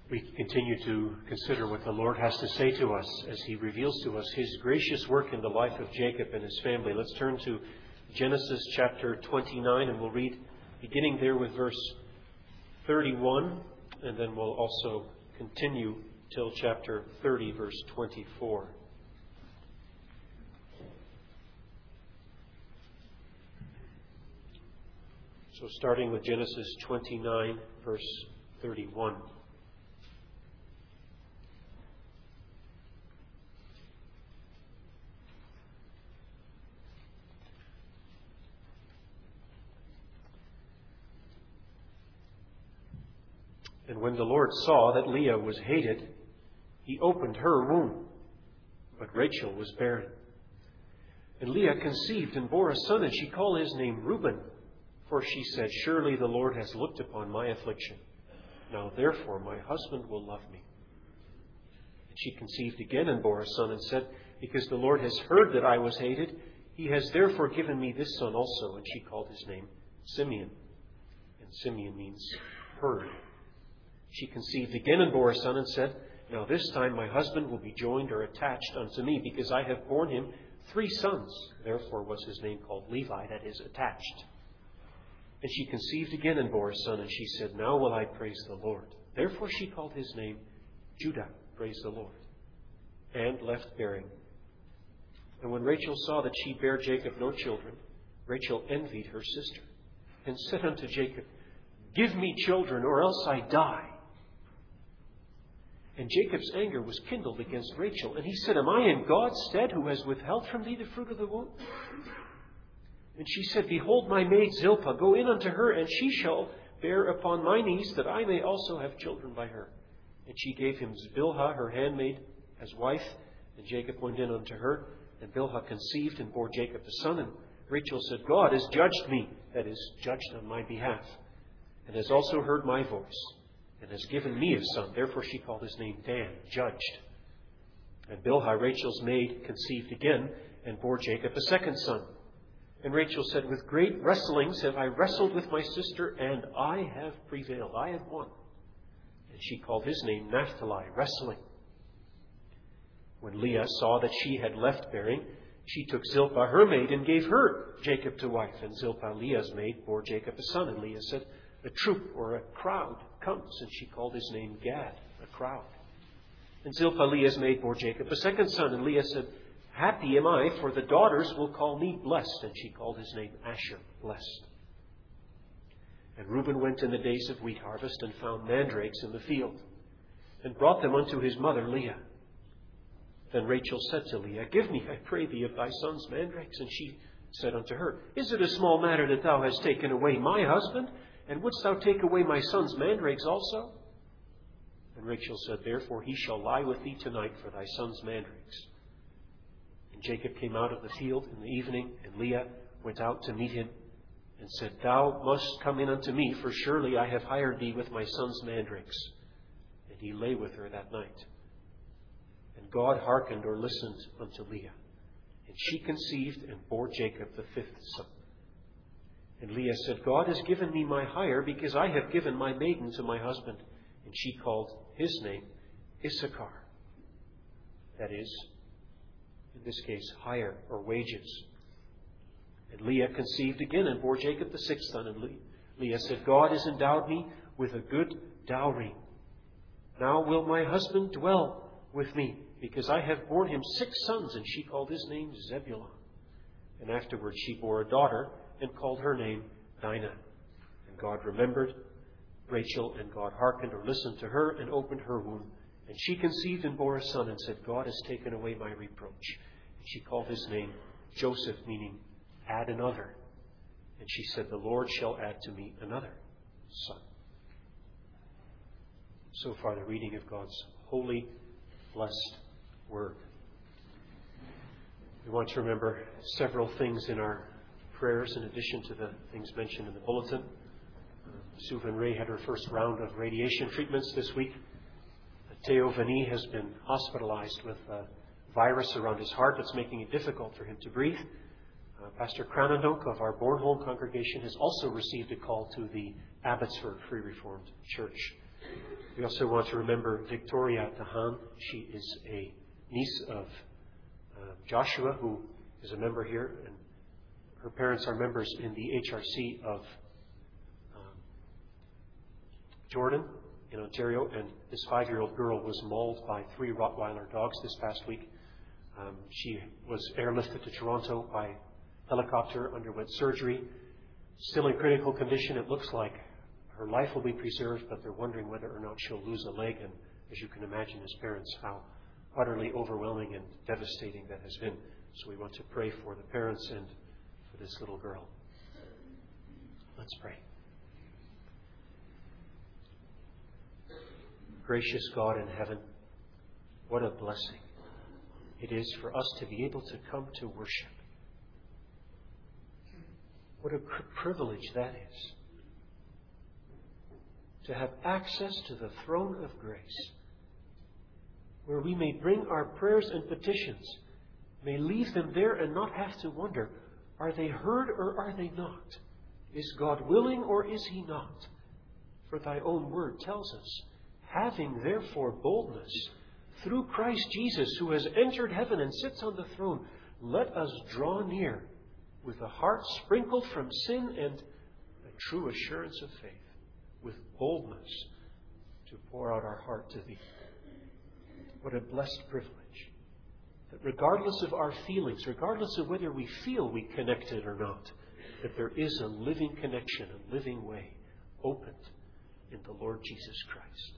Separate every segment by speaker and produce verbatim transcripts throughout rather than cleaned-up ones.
Speaker 1: We continue to consider what the Lord has to say to us as He reveals to us His gracious work in the life of Jacob and his family. Let's turn to Genesis chapter twenty-nine, and we'll read beginning there with verse thirty-one, and then we'll also continue till chapter thirty, verse twenty-four. So starting with Genesis twenty-nine, verse thirty-one. And when the Lord saw that Leah was hated, He opened her womb, but Rachel was barren. And Leah conceived and bore a son, and she called his name Reuben, for she said, "Surely the Lord has looked upon my affliction. Now therefore my husband will love me." And she conceived again and bore a son, and said, "Because the Lord has heard that I was hated, He has therefore given me this son also." And she called his name Simeon. And Simeon means heard. She conceived again and bore a son, and said, "Now this time my husband will be joined or attached unto me, because I have borne him three sons." Therefore was his name called Levi, that is, attached. And she conceived again and bore a son, and she said, "Now will I praise the Lord." Therefore she called his name Judah, praise the Lord, and left bearing. And when Rachel saw that she bare Jacob no children, Rachel envied her sister, and said unto Jacob, "Give me children, or else I die." And Jacob's anger was kindled against Rachel, and he said, "Am I in God's stead, who has withheld from thee the fruit of the womb?" And she said, "Behold my maid Zilpah, go in unto her, and she shall bear upon my knees, that I may also have children by her." And she gave him Bilhah, her handmaid, as wife. And Jacob went in unto her, and Bilhah conceived and bore Jacob a son. And Rachel said, "God has judged me," that is, judged on my behalf, "and has also heard my voice, and has given me a son." Therefore she called his name Dan, judged. And Bilhah, Rachel's maid, conceived again, and bore Jacob a second son. And Rachel said, "With great wrestlings have I wrestled with my sister, and I have prevailed." I have won. And she called his name Naphtali, wrestling. When Leah saw that she had left bearing, she took Zilpah, her maid, and gave her Jacob to wife. And Zilpah, Leah's maid, bore Jacob a son. And Leah said, "A troop," or a crowd, "comes." And she called his name Gad, a crowd. And Zilpah, Leah's maid, bore Jacob a second son. And Leah said, "Happy am I, for the daughters will call me blessed." And she called his name Asher, blessed. And Reuben went in the days of wheat harvest, and found mandrakes in the field, and brought them unto his mother Leah. Then Rachel said to Leah, "Give me, I pray thee, of thy son's mandrakes." And she said unto her, "Is it a small matter that thou hast taken away my husband? And wouldst thou take away my son's mandrakes also?" And Rachel said, "Therefore he shall lie with thee tonight for thy son's mandrakes." And Jacob came out of the field in the evening, and Leah went out to meet him, and said, "Thou must come in unto me, for surely I have hired thee with my son's mandrakes." And he lay with her that night. And God hearkened or listened unto Leah, and she conceived and bore Jacob the fifth son. And Leah said, "God has given me my hire, because I have given my maiden to my husband." And she called his name Issachar. That is, in this case, hire or wages. And Leah conceived again and bore Jacob the sixth son. And Leah said, "God has endowed me with a good dowry. Now will my husband dwell with me, because I have borne him six sons." And she called his name Zebulun. And afterwards she bore a daughter, and called her name Dinah. And God remembered Rachel, and God hearkened or listened to her, and opened her womb. And she conceived and bore a son, and said, "God has taken away my reproach." And she called his name Joseph, meaning add another. And she said, "The Lord shall add to me another son." So far the reading of God's holy, blessed word. We want to remember several things in our prayers in addition to the things mentioned in the bulletin. Uh, Sue Van Ray had her first round of radiation treatments this week. Uh, Theo Vani has been hospitalized with a virus around his heart that's making it difficult for him to breathe. Uh, Pastor Cranendonk of our Bornholm congregation has also received a call to the Abbotsford Free Reformed Church. We also want to remember Victoria Tahan. She is a niece of uh, Joshua, who is a member here, and her parents are members in the H R C of um, Jordan in Ontario, and this five-year-old girl was mauled by three Rottweiler dogs this past week. Um, she was airlifted to Toronto by helicopter, underwent surgery, still in critical condition. It looks like her life will be preserved, but they're wondering whether or not she'll lose a leg, and as you can imagine as parents, how utterly overwhelming and devastating that has been. So we want to pray for the parents and for this little girl. Let's pray. Gracious God in heaven, what a blessing it is for us to be able to come to worship. What a privilege that is, to have access to the throne of grace, where we may bring our prayers and petitions, may leave them there and not have to wonder, are they heard or are they not? Is God willing or is He not? For Thy own word tells us, having therefore boldness through Christ Jesus, who has entered heaven and sits on the throne, let us draw near with a heart sprinkled from sin and a true assurance of faith, with boldness to pour out our heart to Thee. What a blessed privilege, that regardless of our feelings, regardless of whether we feel we connected or not, that there is a living connection, a living way opened in the Lord Jesus Christ.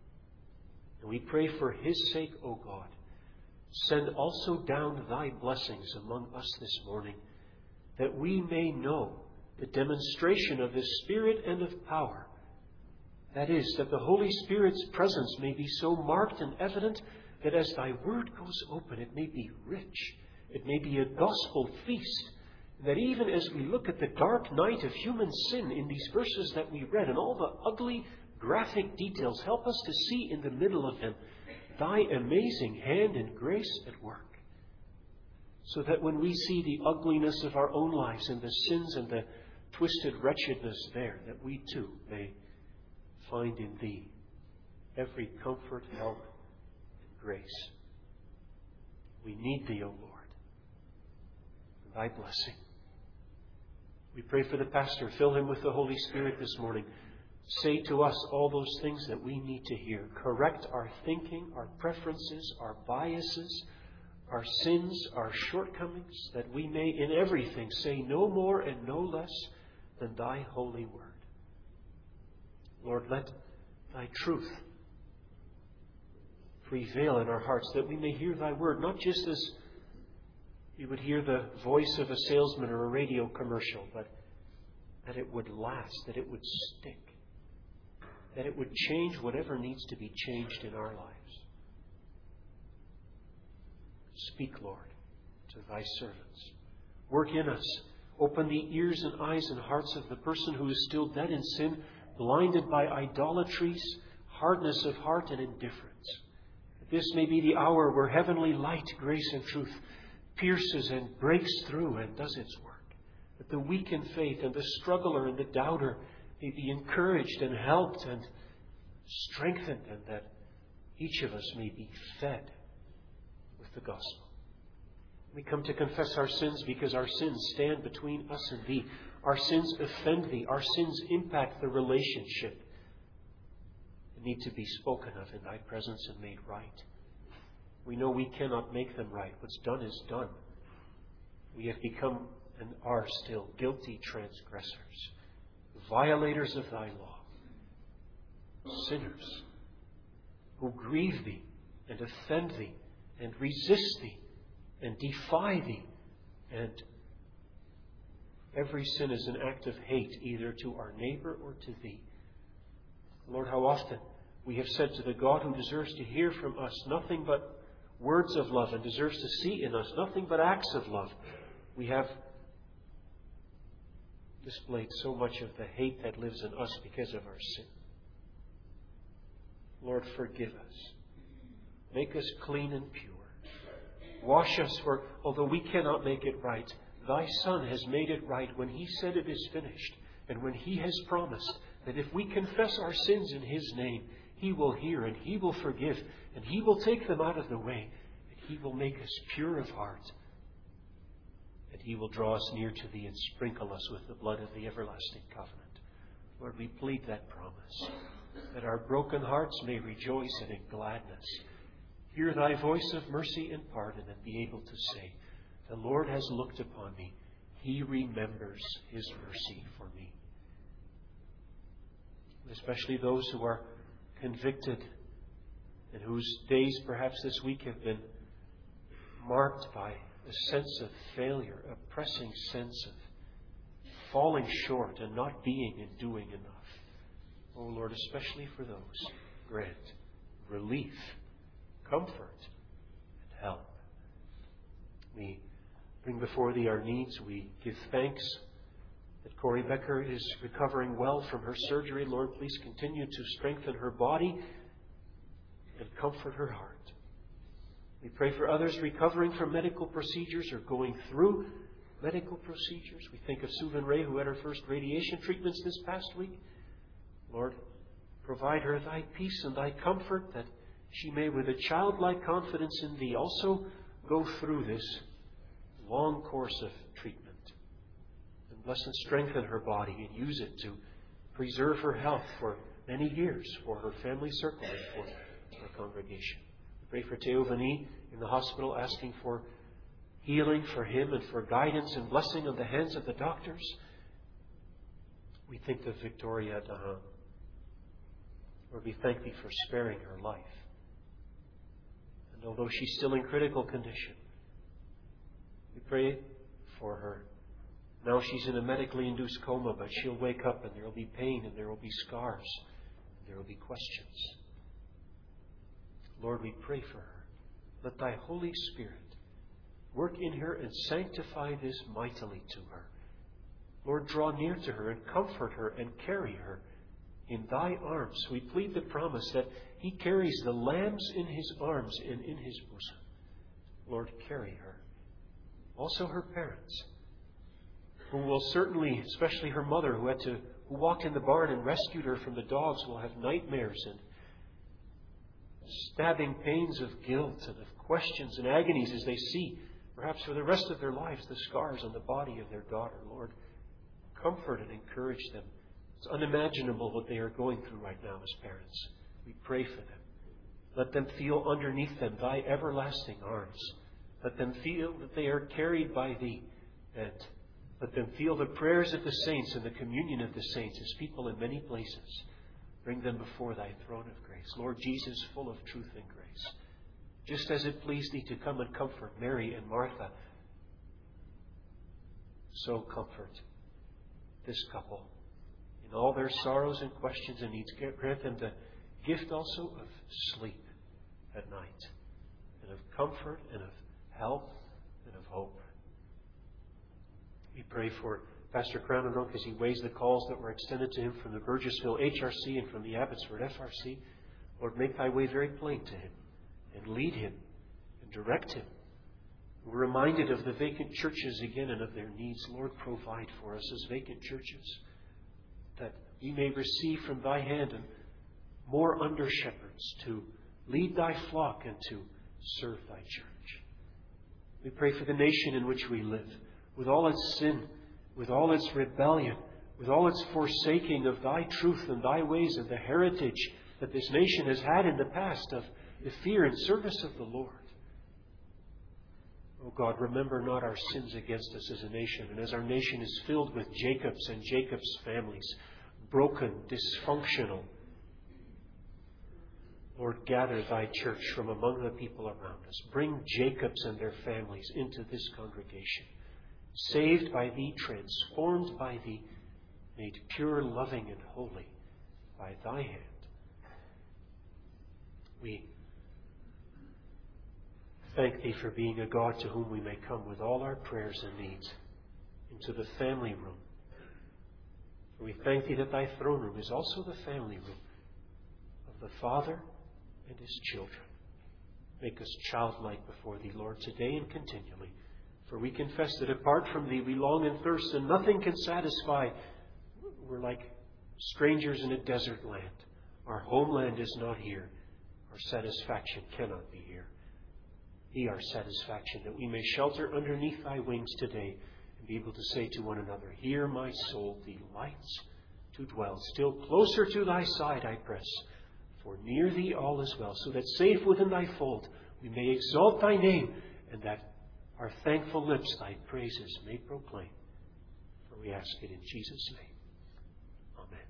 Speaker 1: And we pray for His sake, O God, send also down Thy blessings among us this morning, that we may know the demonstration of the Spirit and of power. That is, that the Holy Spirit's presence may be so marked and evident that as Thy word goes open, it may be rich. It may be a gospel feast. That even as we look at the dark night of human sin in these verses that we read and all the ugly, graphic details, help us to see in the middle of them Thy amazing hand and grace at work. So that when we see the ugliness of our own lives and the sins and the twisted wretchedness there, that we too may find in Thee every comfort, help, and grace. We need Thee, O Lord, and Thy blessing. We pray for the pastor. Fill him with the Holy Spirit this morning. Say to us all those things that we need to hear. Correct our thinking, our preferences, our biases, our sins, our shortcomings, that we may in everything say no more and no less than Thy holy word. Lord, let Thy truth prevail in our hearts, that we may hear Thy word, not just as we would hear the voice of a salesman or a radio commercial, but that it would last, that it would stick, that it would change whatever needs to be changed in our lives. Speak, Lord, to Thy servants. Work in us. Open the ears and eyes and hearts of the person who is still dead in sin, blinded by idolatries, hardness of heart, and indifference. This may be the hour where heavenly light, grace, and truth pierces and breaks through and does its work. That the weak in faith and the struggler and the doubter may be encouraged and helped and strengthened, and that each of us may be fed with the gospel. We come to confess our sins because our sins stand between us and Thee. Our sins offend Thee. Our sins impact the relationship and need to be spoken of in Thy presence and made right. We know we cannot make them right. What's done is done. We have become and are still guilty transgressors, violators of Thy law, sinners who grieve Thee and offend Thee and resist Thee and defy Thee. And every sin is an act of hate, either to our neighbor or to Thee. Lord, how often we have said to the God who deserves to hear from us nothing but words of love and deserves to see in us nothing but acts of love, we have displayed so much of the hate that lives in us because of our sin. Lord, forgive us. Make us clean and pure. Wash us, for although we cannot make it right, Thy Son has made it right when He said it is finished, and when He has promised that if we confess our sins in His name, He will hear and He will forgive and He will take them out of the way and He will make us pure of heart and He will draw us near to Thee and sprinkle us with the blood of the everlasting covenant. Lord, we plead that promise, that our broken hearts may rejoice and in gladness hear Thy voice of mercy and pardon and be able to say, the Lord has looked upon me. He remembers His mercy for me. Especially those who are convicted and whose days perhaps this week have been marked by a sense of failure, a pressing sense of falling short and not being and doing enough. Oh Lord, especially for those, grant relief, comfort, and help. We bring before Thee our needs. We give thanks that Corey Becker is recovering well from her surgery. Lord, please continue to strengthen her body and comfort her heart. We pray for others recovering from medical procedures or going through medical procedures. We think of Suvan Ray, who had her first radiation treatments this past week. Lord, provide her Thy peace and Thy comfort, that she may, with a childlike confidence in Thee, also go through this long course of treatment. And bless and strengthen her body and use it to preserve her health for many years for her family circle and for our congregation. We pray for Teo Vani in the hospital, asking for healing for him and for guidance and blessing of the hands of the doctors. We think of Victoria Dahan. Lord, we thank Thee for sparing her life. And although she's still in critical condition, we pray for her. Now she's in a medically induced coma, but she'll wake up and there will be pain and there will be scars and there will be questions. Lord, we pray for her. Let Thy Holy Spirit work in her and sanctify this mightily to her. Lord, draw near to her and comfort her and carry her in Thy arms. We plead the promise that He carries the lambs in His arms and in His bosom. Lord, carry her. Also her parents, who will certainly, especially her mother, who had to, who walked in the barn and rescued her from the dogs, will have nightmares and stabbing pains of guilt and of questions and agonies as they see, perhaps for the rest of their lives, the scars on the body of their daughter. Lord, comfort and encourage them. It's unimaginable what they are going through right now as parents. We pray for them. Let them feel underneath them Thy everlasting arms. Let them feel that they are carried by Thee. And let them feel the prayers of the saints and the communion of the saints as people in many places bring them before Thy throne of grace. Lord Jesus, full of truth and grace. Just as it pleased Thee to come and comfort Mary and Martha, so comfort this couple in all their sorrows and questions and needs. Grant them the gift also of sleep at night, and of comfort and of help and of hope. We pray for Pastor Crananunk as he weighs the calls that were extended to him from the Burgessville H R C and from the Abbotsford F R C. Lord, make Thy way very plain to him and lead him and direct him. We're reminded of the vacant churches again and of their needs. Lord, provide for us as vacant churches, that we may receive from Thy hand and more under shepherds to lead Thy flock and to serve Thy church. We pray for the nation in which we live, with all its sin, with all its rebellion, with all its forsaking of Thy truth and Thy ways and the heritage that this nation has had in the past of the fear and service of the Lord. Oh God, remember not our sins against us as a nation. And as our nation is filled with Jacobs and Jacob's families, broken, dysfunctional, Lord, gather Thy church from among the people around us. Bring Jacobs and their families into this congregation, saved by Thee, transformed by Thee, made pure, loving, and holy by Thy hand. We thank Thee for being a God to whom we may come with all our prayers and needs into the family room. For we thank Thee that Thy throne room is also the family room of the Father and His children. Make us childlike before Thee, Lord, today and continually. For we confess that apart from Thee we long and thirst, and nothing can satisfy. We're like strangers in a desert land. Our homeland is not here. Our satisfaction cannot be here. Be our satisfaction, that we may shelter underneath Thy wings today and be able to say to one another, Here my soul delights to dwell. Still closer to Thy side I press, for near Thee all is well, so that safe within Thy fold we may exalt Thy name, and that our thankful lips Thy praises may proclaim. For we ask it in Jesus' name. Amen.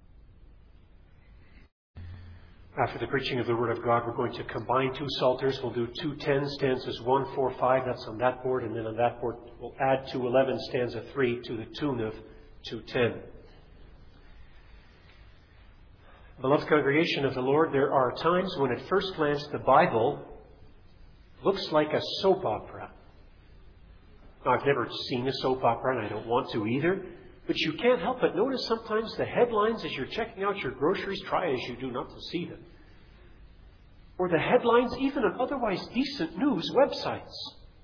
Speaker 1: After the preaching of the Word of God, we're going to combine two psalters. We'll do two ten, stanzas one, four, five. That's on that board. And then on that board, we'll add two eleven, stanza three, to the tune of two ten. Beloved congregation of the Lord, there are times when at first glance the Bible looks like a soap opera. Now, I've never seen a soap opera, and I don't want to either. But you can't help but notice sometimes the headlines as you're checking out your groceries. Try as you do not to see them. Or the headlines even on otherwise decent news websites.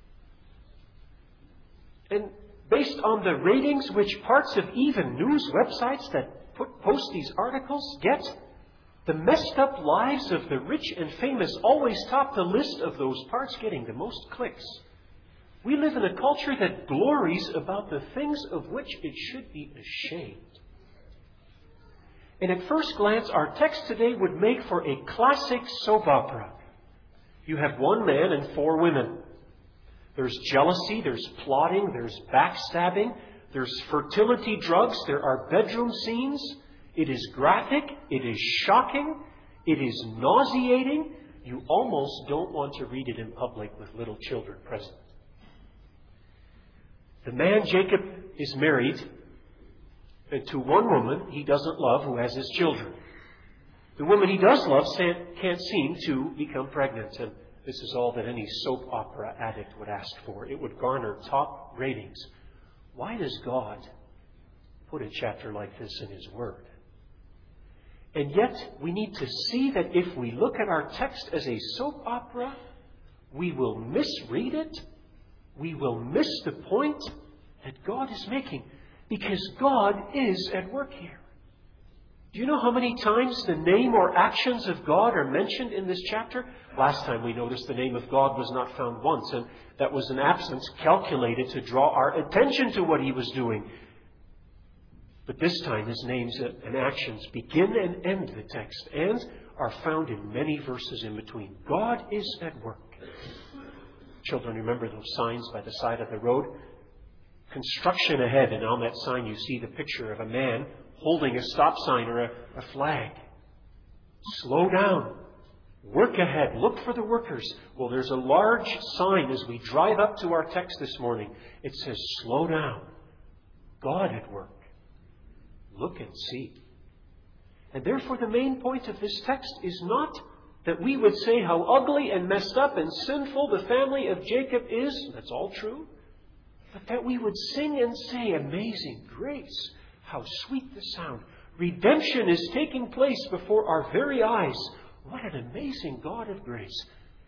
Speaker 1: And based on the ratings which parts of even news websites that put, post these articles get, the messed up lives of the rich and famous always top the list of those parts getting the most clicks. We live in a culture that glories about the things of which it should be ashamed. And at first glance, our text today would make for a classic soap opera. You have one man and four women. There's jealousy, there's plotting, there's backstabbing, there's fertility drugs, there are bedroom scenes. It is graphic, it is shocking, it is nauseating. You almost don't want to read it in public with little children present. The man, Jacob, is married, and to one woman he doesn't love who has his children. The woman he does love can't seem to become pregnant, and this is all that any soap opera addict would ask for. It would garner top ratings. Why does God put a chapter like this in His Word? And yet, we need to see that if we look at our text as a soap opera, we will misread it. We will miss the point that God is making, because God is at work here. Do you know how many times the name or actions of God are mentioned in this chapter? Last time we noticed the name of God was not found once, and that was an absence calculated to draw our attention to what He was doing. But this time His names and actions begin and end the text and are found in many verses in between. God is at work. Children, remember those signs by the side of the road? Construction ahead, and on that sign you see the picture of a man holding a stop sign or a, a flag. Slow down. Work ahead. Look for the workers. Well, there's a large sign as we drive up to our text this morning. It says, slow down. God at work. Look and see. And therefore the main point of this text is not that we would say how ugly and messed up and sinful the family of Jacob is. That's all true. But that we would sing and say, amazing grace. How sweet the sound. Redemption is taking place before our very eyes. What an amazing God of grace.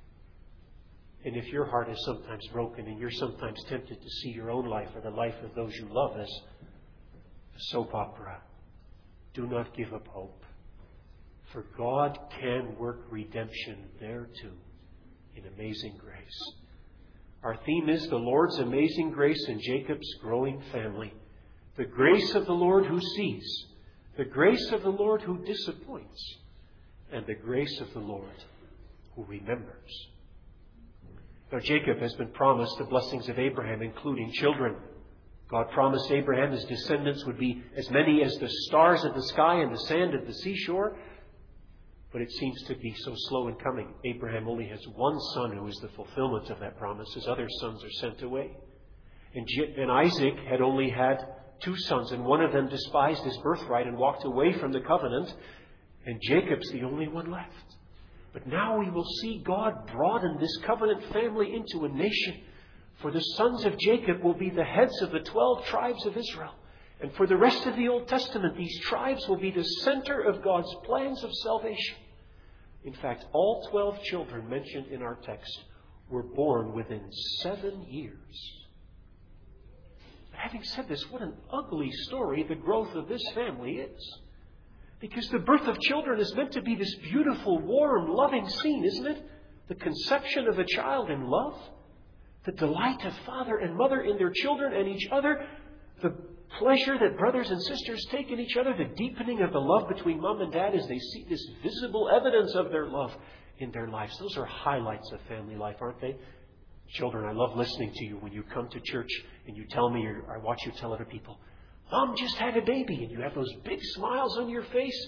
Speaker 1: And if your heart is sometimes broken and you're sometimes tempted to see your own life or the life of those you love as a soap opera, do not give up hope. For God can work redemption there too, in amazing grace. Our theme is the Lord's amazing grace in Jacob's growing family. The grace of the Lord who sees, the grace of the Lord who disappoints, and the grace of the Lord who remembers. Now, Jacob has been promised the blessings of Abraham, including children. God promised Abraham his descendants would be as many as the stars of the sky and the sand of the seashore. But it seems to be so slow in coming. Abraham only has one son who is the fulfillment of that promise. His other sons are sent away. And, Je- and Isaac had only had two sons, and one of them despised his birthright and walked away from the covenant. And Jacob's the only one left. But now we will see God broaden this covenant family into a nation. For the sons of Jacob will be the heads of the twelve tribes of Israel. And for the rest of the Old Testament, these tribes will be the center of God's plans of salvation. In fact, all twelve children mentioned in our text were born within seven years. Having said this, what an ugly story the growth of this family is. Because the birth of children is meant to be this beautiful, warm, loving scene, isn't it? The conception of a child in love. The delight of father and mother in their children and each other. The pleasure that brothers and sisters take in each other. The deepening of the love between mom and dad as they see this visible evidence of their love in their lives. Those are highlights of family life, aren't they? Children, I love listening to you when you come to church and you tell me, or I watch you tell other people, Mom just had a baby, and you have those big smiles on your face.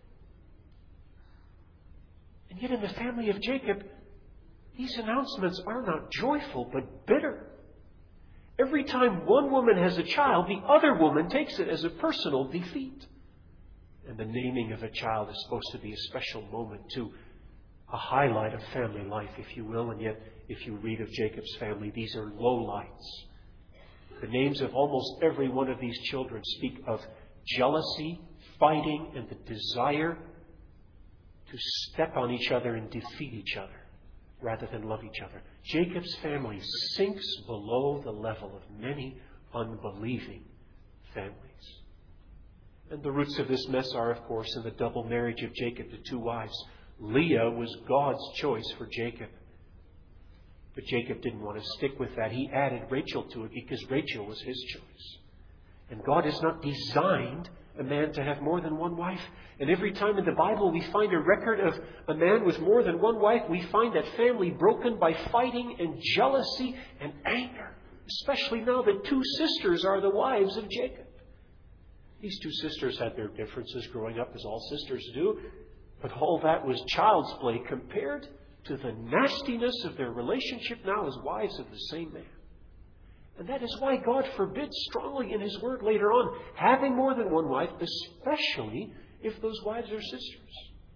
Speaker 1: And yet in the family of Jacob, these announcements are not joyful, but bitter. Every time one woman has a child, the other woman takes it as a personal defeat. And the naming of a child is supposed to be a special moment, too. A highlight of family life, if you will. And yet, if you read of Jacob's family, these are lowlights. The names of almost every one of these children speak of jealousy, fighting, and the desire to step on each other and defeat each other rather than love each other. Jacob's family sinks below the level of many unbelieving families. And the roots of this mess are, of course, in the double marriage of Jacob to two wives. Leah was God's choice for Jacob. But Jacob didn't want to stick with that. He added Rachel to it because Rachel was his choice. And God has not designed a man to have more than one wife. And every time in the Bible we find a record of a man with more than one wife, we find that family broken by fighting and jealousy and anger. Especially now that two sisters are the wives of Jacob. These two sisters had their differences growing up, as all sisters do. But all that was child's play compared to the nastiness of their relationship now as wives of the same man. And that is why God forbids strongly in His Word later on having more than one wife, especially if those wives are sisters.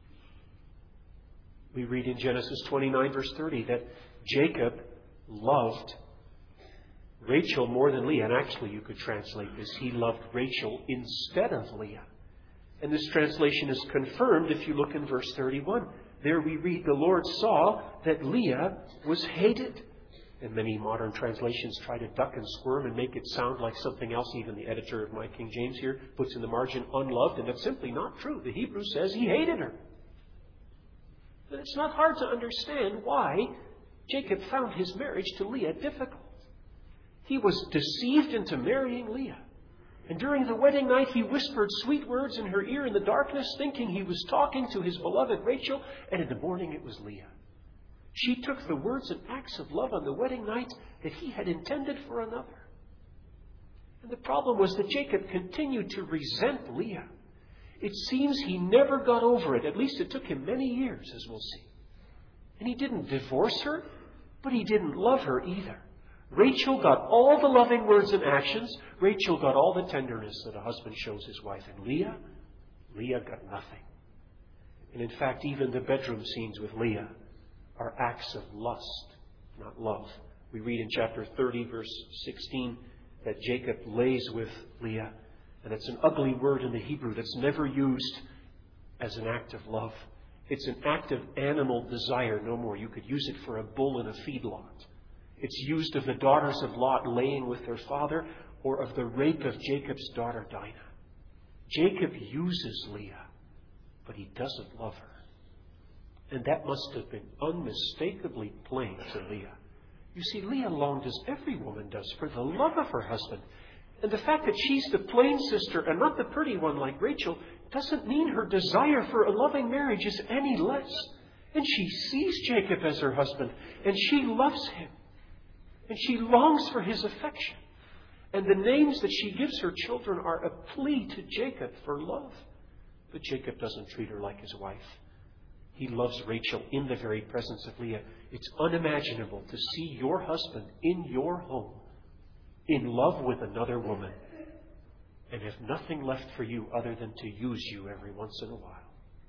Speaker 1: We read in Genesis twenty-nine, verse thirty, that Jacob loved Rachel more than Leah. And actually, you could translate this, he loved Rachel instead of Leah. And this translation is confirmed if you look in verse thirty-one. There we read, the Lord saw that Leah was hated. And many modern translations try to duck and squirm and make it sound like something else. Even the editor of my King James here puts in the margin, unloved. And that's simply not true. The Hebrew says he hated her. And it's not hard to understand why Jacob found his marriage to Leah difficult. He was deceived into marrying Leah. And during the wedding night, he whispered sweet words in her ear in the darkness, thinking he was talking to his beloved Rachel. And in the morning, it was Leah. She took the words and acts of love on the wedding night that he had intended for another. And the problem was that Jacob continued to resent Leah. It seems he never got over it. At least it took him many years, as we'll see. And he didn't divorce her, but he didn't love her either. Rachel got all the loving words and actions. Rachel got all the tenderness that a husband shows his wife. And Leah, Leah got nothing. And in fact, even the bedroom scenes with Leah are acts of lust, not love. We read in chapter thirty, verse sixteen, that Jacob lays with Leah. And it's an ugly word in the Hebrew that's never used as an act of love. It's an act of animal desire, no more. You could use it for a bull in a feedlot. It's used of the daughters of Lot laying with their father, or of the rape of Jacob's daughter Dinah. Jacob uses Leah, but he doesn't love her. And that must have been unmistakably plain to Leah. You see, Leah longed, as every woman does, for the love of her husband. And the fact that she's the plain sister and not the pretty one like Rachel doesn't mean her desire for a loving marriage is any less. And she sees Jacob as her husband, and she loves him. And she longs for his affection. And the names that she gives her children are a plea to Jacob for love. But Jacob doesn't treat her like his wife. He loves Rachel in the very presence of Leah. It's unimaginable to see your husband in your home in love with another woman and have nothing left for you other than to use you every once in a while.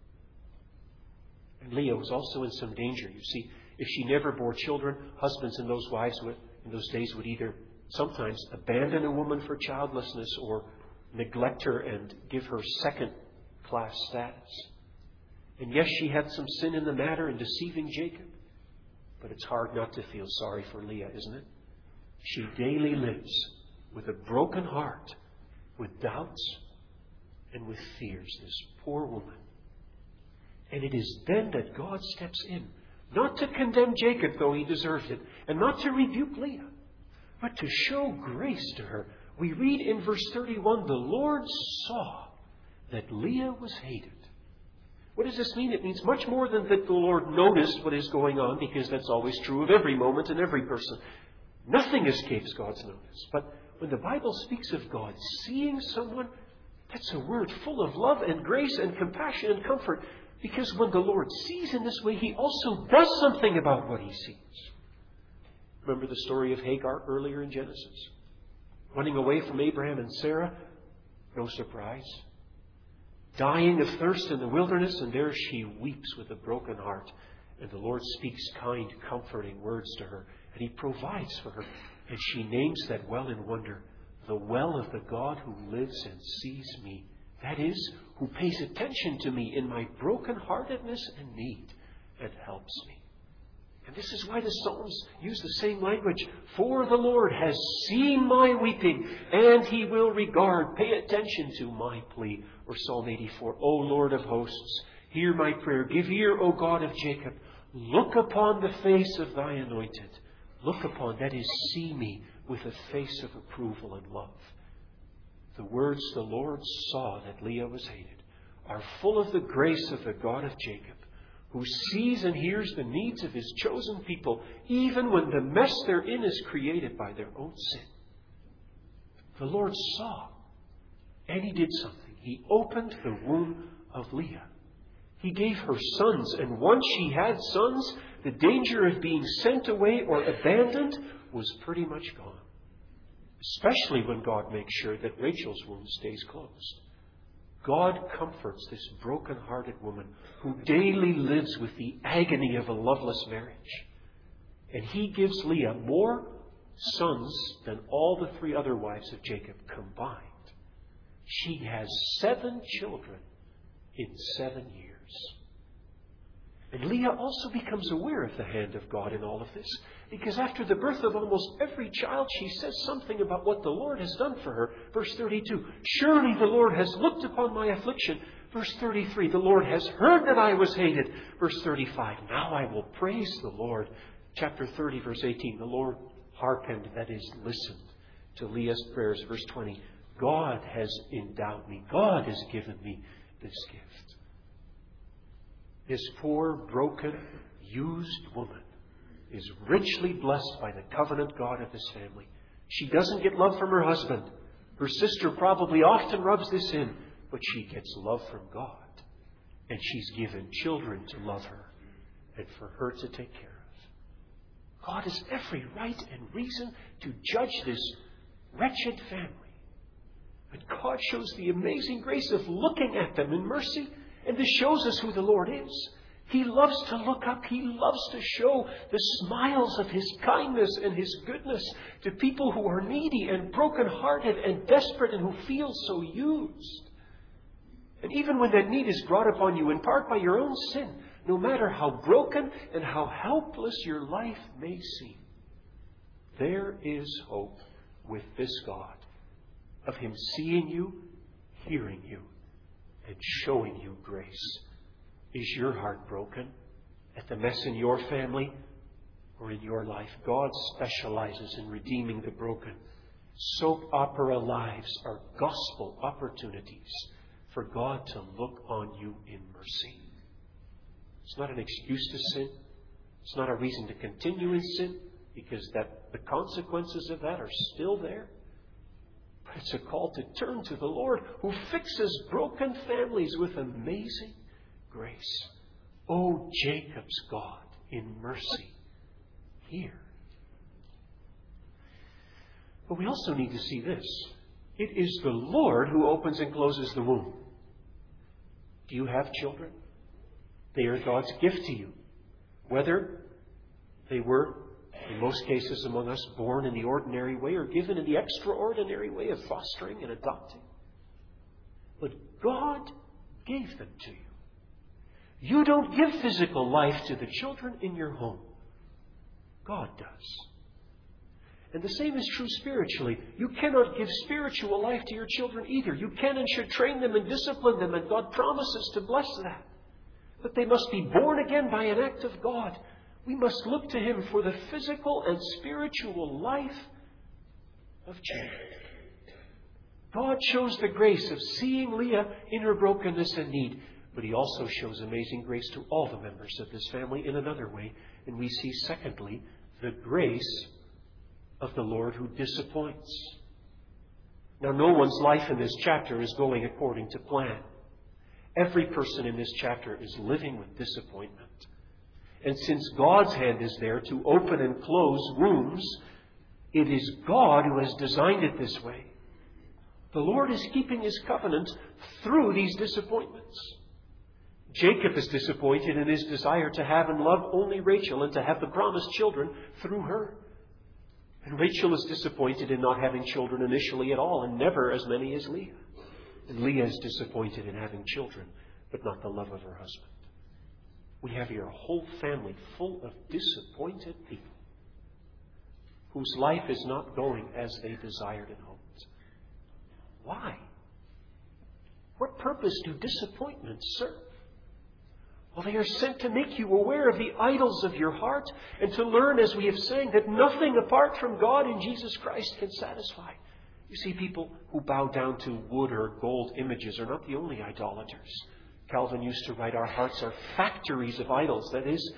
Speaker 1: And Leah was also in some danger. You see, if she never bore children, husbands and those wives would, in those days would either sometimes abandon a woman for childlessness or neglect her and give her second-class status. And yes, she had some sin in the matter in deceiving Jacob. But it's hard not to feel sorry for Leah, isn't it? She daily lives with a broken heart, with doubts, and with fears, this poor woman. And it is then that God steps in, not to condemn Jacob, though he deserved it, and not to rebuke Leah, but to show grace to her. We read in verse thirty-one, the Lord saw that Leah was hated. What does this mean? It means much more than that the Lord noticed what is going on, because that's always true of every moment and every person. Nothing escapes God's notice. But when the Bible speaks of God seeing someone, that's a word full of love and grace and compassion and comfort. Because when the Lord sees in this way, He also does something about what He sees. Remember the story of Hagar earlier in Genesis? Running away from Abraham and Sarah? No surprise. Dying of thirst in the wilderness, and there she weeps with a broken heart. And the Lord speaks kind, comforting words to her, and He provides for her. And she names that well in wonder, the well of the God who lives and sees me. That is, who pays attention to me in my brokenheartedness and need, and helps me. And this is why the Psalms use the same language. For the Lord has seen my weeping, and He will regard, pay attention to my plea. Or Psalm eighty-four, O Lord of hosts, hear my prayer. Give ear, O God of Jacob. Look upon the face of Thy anointed. Look upon, that is, see me with a face of approval and love. The words the Lord saw that Leah was hated are full of the grace of the God of Jacob, who sees and hears the needs of His chosen people, even when the mess they're in is created by their own sin. The Lord saw, and He did something. He opened the womb of Leah. He gave her sons, and once she had sons, the danger of being sent away or abandoned was pretty much gone. Especially when God makes sure that Rachel's womb stays closed. God comforts this broken-hearted woman who daily lives with the agony of a loveless marriage. And He gives Leah more sons than all the three other wives of Jacob combined. She has seven children in seven years. And Leah also becomes aware of the hand of God in all of this, because after the birth of almost every child, she says something about what the Lord has done for her. Verse thirty-two, surely the Lord has looked upon my affliction. Verse thirty-three, the Lord has heard that I was hated. Verse thirty-five, now I will praise the Lord. Chapter thirty, verse eighteen, the Lord hearkened, that is, listened to Leah's prayers. Verse twenty, God has endowed me. God has given me this gift. This poor, broken, used woman is richly blessed by the covenant God of this family. She doesn't get love from her husband. Her sister probably often rubs this in, but she gets love from God. And she's given children to love her and for her to take care of. God has every right and reason to judge this wretched family. But God shows the amazing grace of looking at them in mercy. And this shows us who the Lord is. He loves to look up. He loves to show the smiles of His kindness and His goodness to people who are needy and broken-hearted and desperate and who feel so used. And even when that need is brought upon you in part by your own sin, no matter how broken and how helpless your life may seem, there is hope with this God of Him seeing you, hearing you, and showing you grace. Is your heart broken at the mess in your family or in your life? God specializes in redeeming the broken. Soap opera lives are gospel opportunities for God to look on you in mercy. It's not an excuse to sin. It's not a reason to continue in sin, because that the consequences of that are still there. But it's a call to turn to the Lord, who fixes broken families with amazing grace. O Jacob's God, in mercy, hear. But we also need to see this. It is the Lord who opens and closes the womb. Do you have children? They are God's gift to you. Whether they were, in most cases among us, born in the ordinary way or given in the extraordinary way of fostering and adopting. But God gave them to you. You don't give physical life to the children in your home. God does. And the same is true spiritually. You cannot give spiritual life to your children either. You can and should train them and discipline them, and God promises to bless that. But they must be born again by an act of God. We must look to Him for the physical and spiritual life of children. God shows the grace of seeing Leah in her brokenness and need, but He also shows amazing grace to all the members of this family in another way. And we see, secondly, the grace of the Lord who disappoints. Now, no one's life in this chapter is going according to plan. Every person in this chapter is living with disappointment. And since God's hand is there to open and close wombs, it is God who has designed it this way. The Lord is keeping His covenant through these disappointments. Jacob is disappointed in his desire to have and love only Rachel and to have the promised children through her. And Rachel is disappointed in not having children initially at all, and never as many as Leah. And Leah is disappointed in having children, but not the love of her husband. We have here a whole family full of disappointed people whose life is not going as they desired and hoped. Why? What purpose do disappointments serve? Well, they are sent to make you aware of the idols of your heart and to learn, as we have sang, that nothing apart from God in Jesus Christ can satisfy. You see, people who bow down to wood or gold images are not the only idolaters. Calvin used to write, our hearts are factories of idols. That is,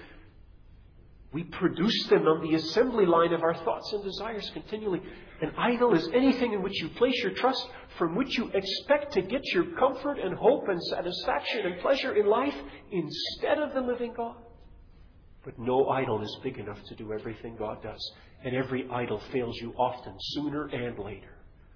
Speaker 1: we produce them on the assembly line of our thoughts and desires continually. An idol is anything in which you place your trust, from which you expect to get your comfort and hope and satisfaction and pleasure in life instead of the living God. But no idol is big enough to do everything God does. And every idol fails you often, sooner and later.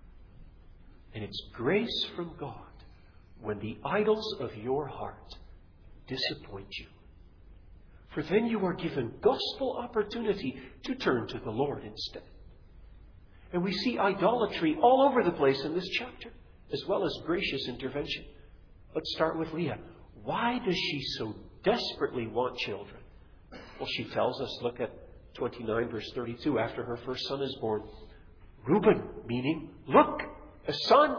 Speaker 1: And it's grace from God when the idols of your heart disappoint you. For then you are given gospel opportunity to turn to the Lord instead. And we see idolatry all over the place in this chapter, as well as gracious intervention. Let's start with Leah. Why does she so desperately want children? Well, she tells us, look at twenty-nine, verse thirty-two, after her first son is born. Reuben, meaning, look, a son.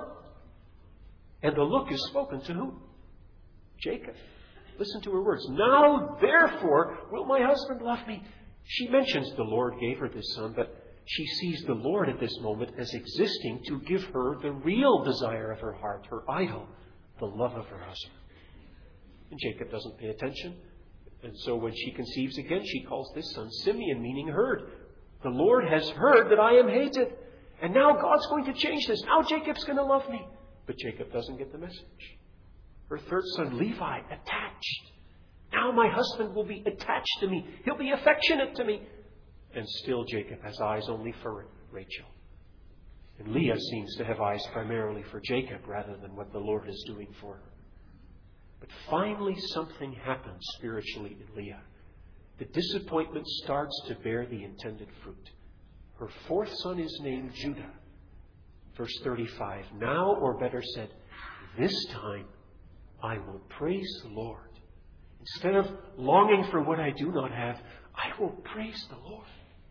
Speaker 1: And the look is spoken to whom? Jacob. Listen to her words. Now, therefore, will my husband love me? She mentions the Lord gave her this son, but she sees the Lord at this moment as existing to give her the real desire of her heart, her idol, the love of her husband. And Jacob doesn't pay attention. And so when she conceives again, she calls this son Simeon, meaning heard. The Lord has heard that I am hated. And now God's going to change this. Now Jacob's going to love me. But Jacob doesn't get the message. Her third son, Levi, attached. Now my husband will be attached to me. He'll be affectionate to me. And still Jacob has eyes only for Rachel. And Leah seems to have eyes primarily for Jacob rather than what the Lord is doing for her. But finally something happens spiritually in Leah. The disappointment starts to bear the intended fruit. Her fourth son is named Judah. Verse thirty-five. Now, or better said, this time I will praise the Lord. Instead of longing for what I do not have, I will praise the Lord.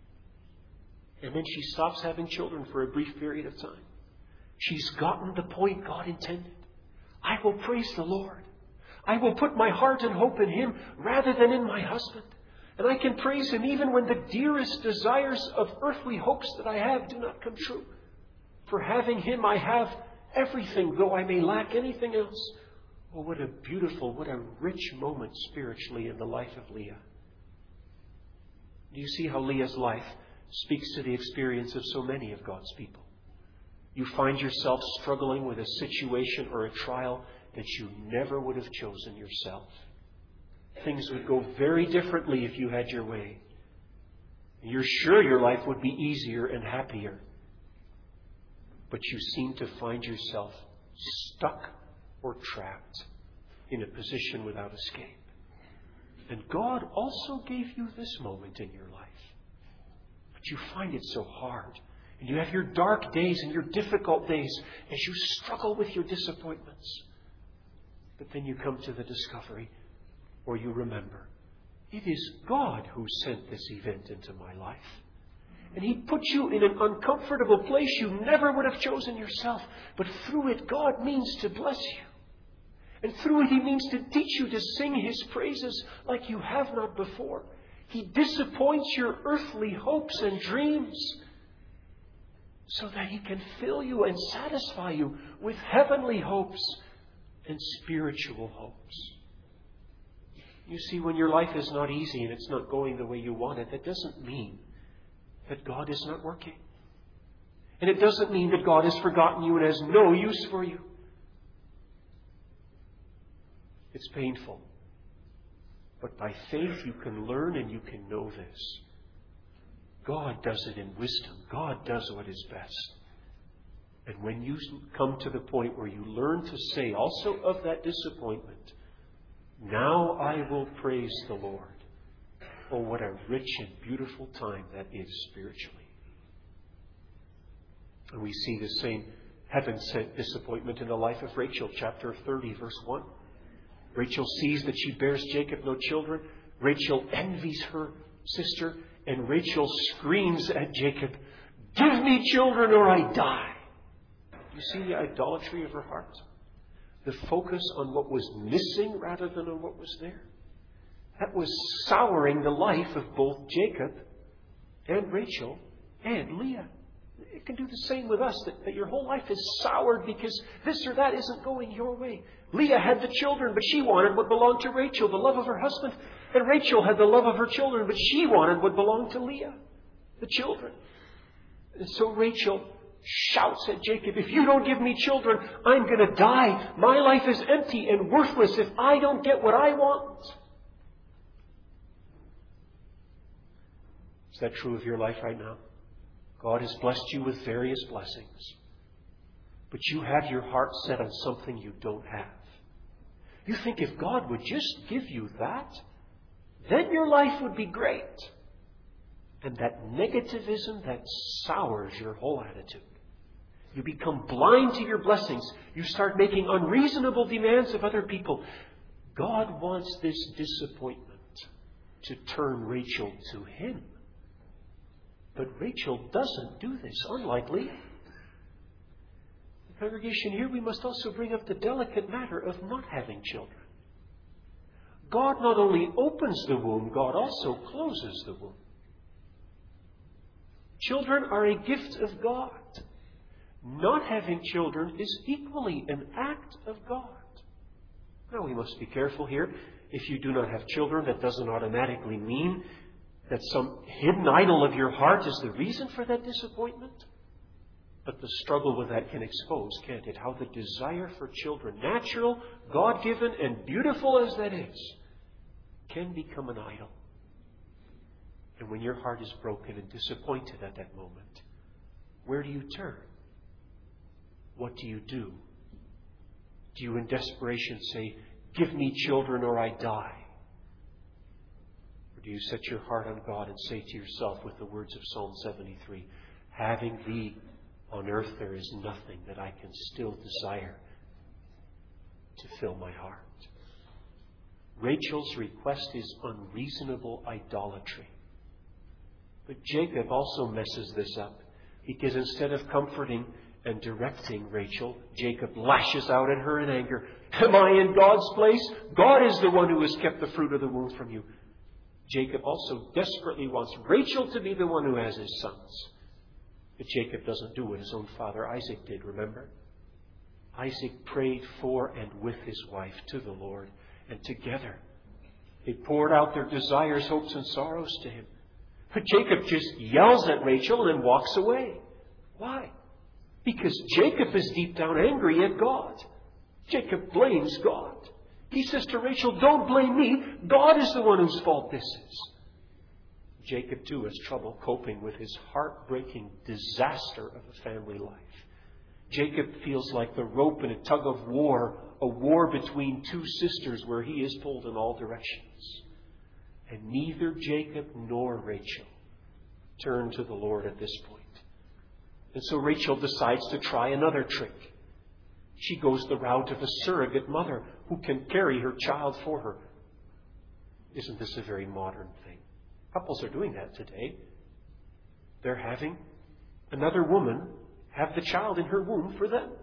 Speaker 1: And then she stops having children for a brief period of time. She's gotten the point God intended. I will praise the Lord. I will put my heart and hope in Him rather than in my husband. And I can praise Him even when the dearest desires of earthly hopes that I have do not come true. For having Him, I have everything, though I may lack anything else. Oh, what a beautiful, what a rich moment spiritually in the life of Leah. Do you see how Leah's life speaks to the experience of so many of God's people? You find yourself struggling with a situation or a trial that you never would have chosen yourself. Things would go very differently if you had your way. You're sure your life would be easier and happier. But you seem to find yourself stuck or trapped in a position without escape. And God also gave you this moment in your life. But you find it so hard. And you have your dark days and your difficult days as you struggle with your disappointments. But then you come to the discovery, or you remember, it is God who sent this event into my life. And He put you in an uncomfortable place you never would have chosen yourself. But through it, God means to bless you. And through it, He means to teach you to sing His praises like you have not before. He disappoints your earthly hopes and dreams so that He can fill you and satisfy you with heavenly hopes and spiritual hopes. You see, when your life is not easy and it's not going the way you want it, that doesn't mean that God is not working. And it doesn't mean that God has forgotten you and has no use for you. It's painful. But by faith you can learn and you can know this. God does it in wisdom. God does what is best. And when you come to the point where you learn to say also of that disappointment, now I will praise the Lord. Oh, what a rich and beautiful time that is spiritually. And we see the same heaven-sent disappointment in the life of Rachel, chapter thirty, verse one. Rachel sees that she bears Jacob no children. Rachel envies her sister, and Rachel screams at Jacob, "Give me children or I die." You see the idolatry of her heart? The focus on what was missing rather than on what was there. That was souring the life of both Jacob and Rachel and Leah. It can do the same with us, that, that your whole life is soured because this or that isn't going your way. Leah had the children, but she wanted what belonged to Rachel, the love of her husband. And Rachel had the love of her children, but she wanted what belonged to Leah, the children. And so Rachel shouts at Jacob, "If you don't give me children, I'm going to die. My life is empty and worthless if I don't get what I want." Is that true of your life right now? God has blessed you with various blessings, but you have your heart set on something you don't have. You think if God would just give you that, then your life would be great. And that negativism, that sours your whole attitude. You become blind to your blessings. You start making unreasonable demands of other people. God wants this disappointment to turn Rachel to Him. But Rachel doesn't do this, unlike Leah. The congregation, here we must also bring up the delicate matter of not having children. God not only opens the womb, God also closes the womb. Children are a gift of God. Not having children is equally an act of God. Now, we must be careful here. If you do not have children, that doesn't automatically mean that some hidden idol of your heart is the reason for that disappointment. But the struggle with that can expose, can't it? How the desire for children, natural, God-given, and beautiful as that is, can become an idol. And when your heart is broken and disappointed at that moment, where do you turn? What do you do? Do you in desperation say, "Give me children or I die"? Or do you set your heart on God and say to yourself with the words of Psalm seventy-three, "Having Thee on earth there is nothing that I can still desire to fill my heart"? Rachel's request is unreasonable idolatry. But Jacob also messes this up, because instead of comforting and directing Rachel, Jacob lashes out at her in anger. "Am I in God's place? God is the one who has kept the fruit of the womb from you." Jacob also desperately wants Rachel to be the one who has his sons. But Jacob doesn't do what his own father Isaac did, remember? Isaac prayed for and with his wife to the Lord, and together they poured out their desires, hopes, and sorrows to him. But Jacob just yells at Rachel and then walks away. Why? Because Jacob is deep down angry at God. Jacob blames God. He says to Rachel, "Don't blame me. God is the one whose fault this is." Jacob, too, has trouble coping with his heartbreaking disaster of a family life. Jacob feels like the rope in a tug of war, a war between two sisters where he is pulled in all directions. And neither Jacob nor Rachel turn to the Lord at this point. And so Rachel decides to try another trick. She goes the route of a surrogate mother who can carry her child for her. Isn't this a very modern thing? Couples are doing that today. they're having another woman have the child in her womb for them.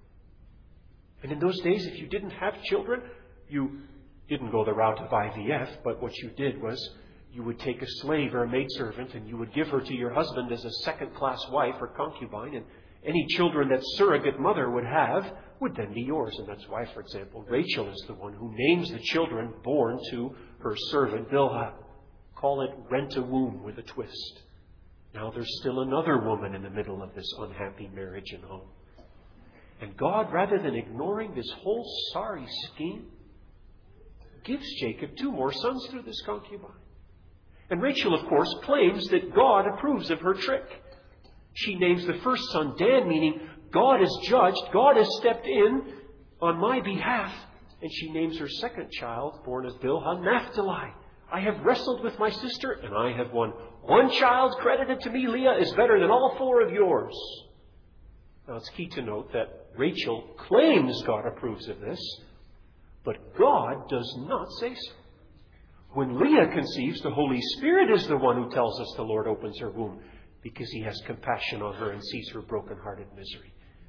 Speaker 1: And in those days, if you didn't have children, you didn't go the route of I V F, but what you did was you would take a slave or a maidservant and you would give her to your husband as a second-class wife or concubine, and any children that surrogate mother would have would then be yours. And that's why, for example, Rachel is the one who names the children born to her servant Bilhah. Call it rent a womb with a twist. Now there's still another woman in the middle of this unhappy marriage and home. And God, rather than ignoring this whole sorry scheme, gives Jacob two more sons through this concubine. And Rachel, of course, claims that God approves of her trick. She names the first son Dan, meaning God has judged, God has stepped in on my behalf. And she names her second child, born of Bilhah, Naphtali. I have wrestled with my sister, and I have won. One child credited to me, Leah, is better than all four of yours. Now, it's key to note that Rachel claims God approves of this, but God does not say so. When Leah conceives, the Holy Spirit is the one who tells us the Lord opens her womb because He has compassion on her and sees her broken-hearted misery.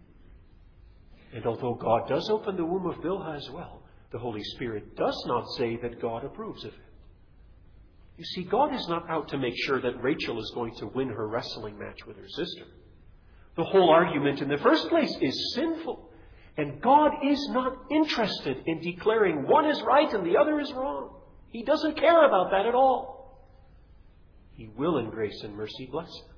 Speaker 1: And although God does open the womb of Bilhah as well, the Holy Spirit does not say that God approves of it. You see, God is not out to make sure that Rachel is going to win her wrestling match with her sister. The whole argument in the first place is sinful. And God is not interested in declaring one is right and the other is wrong. He doesn't care about that at all. He will in grace and mercy bless them.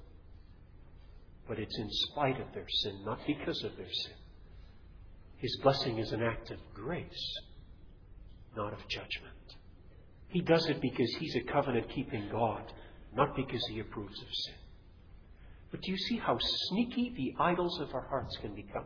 Speaker 1: But it's in spite of their sin, not because of their sin. His blessing is an act of grace, not of judgment. He does it because He's a covenant-keeping God, not because He approves of sin. But do you see how sneaky the idols of our hearts can become?